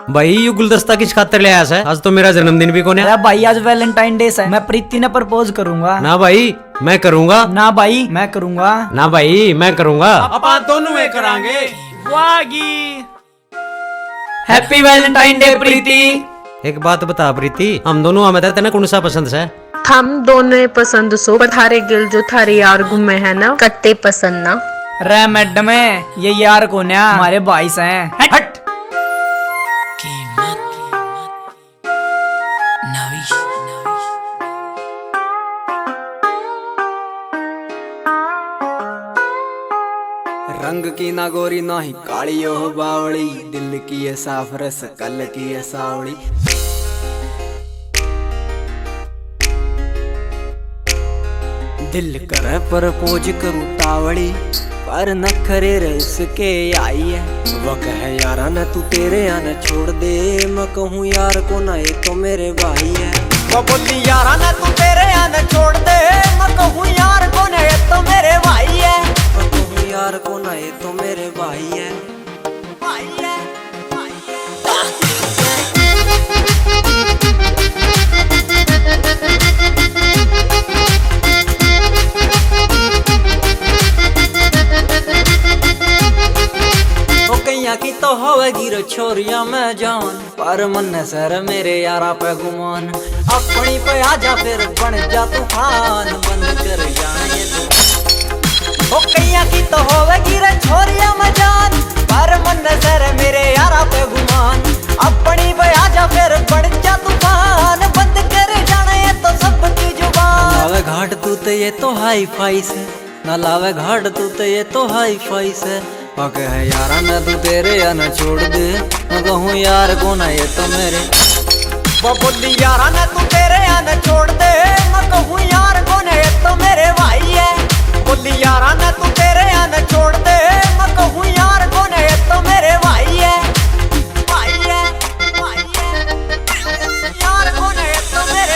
भाई ये गुलदस्ता किस खातिर ले आया है? आज तो मेरा जन्मदिन भी कोने। अरे भाई आज वैलेंटाइन डे है, मैं प्रीति ने प्रपोज करूंगा। ना भाई मैं करूंगा। ना भाई मैं करूंगा। ना भाई मैं करूंगा। अपन दोनों में करांगे। वागी हैप्पी वैलेंटाइन डे प्रीति। एक बात बता प्रीति, हम दोनों हमें तेने कौन सा पसंद है? हम दोनों पसंद सो पर थारे गिल जो थारे यार घूमे है ना कत्ते पसंद ना। रे मैडम ये यार कौन है? हमारे भाई हैं। हट। रंग की ना गोरी ना ही काली हो बावड़ी, दिल की है साफ रस कल की है सावड़ी। दिल करे पर पोज करूँ तावड़ी, पर नखरे रस के आई है। वो कहे यारा न तू तेरे या न छोड़ दे, मैं कहूँ यार को ना ये तो मेरे भाई है। वो बोली यारा न तू तेरे या न छोड़ दे, मैं कहूँ यार को ना ये तो मेरे भाई है। मैं कहूँ यार को ना ये तो मेरे भाई है। भाई है, भाई है। की तो होवेगी रो छोरिया मैं जान, पर मन सर मेरे यारा पे गुमान। अपनी पे आजा फिर बन जा तूफान, बंद कर जाने तो। ओ कैया की तो होवेगी रो छोरिया मैं जान, पर मन सर मेरे यारा पे गुमान। अपनी पे आजा फिर बन जा तूफान, बंद कर जाने तो सबकी जुबान। लावे घाट तू तो ये तो हाई फाई से, ना लावे घाट तू तो ये तो हाई फाई से। पके है यारा न तू तेरे या न छोड़ दे, मैं कहूँ यार को ना ये तो मेरे। वो बोली यारा न तू तेरे या न छोड़ दे, मैं कहूँ यार को ना ये तो मेरे भाई है। बोली यारा न तू तेरे या न छोड़ दे, मैं कहूँ यार को ना ये तो मेरे भाई है। भाई है, भाई है। यार को ना ये तो मेरे।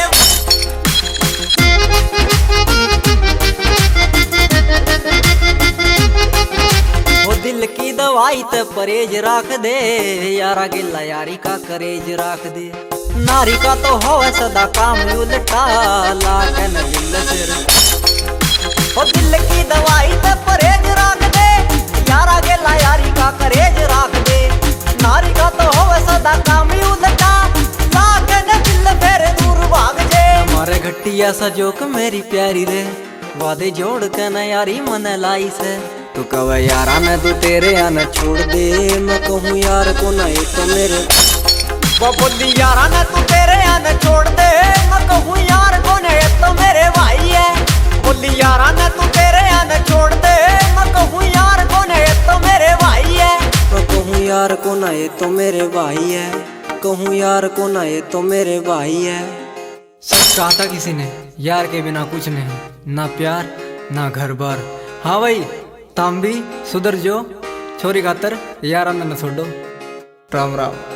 दिल की दवाई ते परहेज राख दे, यारा गिला यारी का करेज राख दे। नारी का तो हो सदा काम उल्टा, लाकन दिल सिर। ओ दिल की दवाई ते परहेज राख दे, यारा गिला यारी का करेज राख दे। नारी का तो हो सदा काम उल्टा, लाकन दिल फिर दूर भाग जे। हमारे घटिया सजोक मेरी प्यारी रे, वादे जोड़ के न यारी मन लाई से। तू कवे यारा न तू तेरे या न छोड़ दे, मैं कहूँ यार को ना ये तो मेरे। वो बोली यारा न तू तेरे या न छोड़ दे, मैं कहूँ यार को ना ये तो मेरे भाई है। बोली यारा न तू तेरे या न छोड़ दे, मैं कहूँ यार को ना ये तो मेरे भाई है। मैं कहूँ यार को ना ये तो मेरे भाई है। कहूँ यार को ना ये तो मेरे भाई है। सच कहा था किसी ने, यार के बिना कुछ नहीं, ना प्यार ना घर बार। हाँ भाई ताम भी सुधर जो, छोरी खातर यार न छोड़ो। राम राम।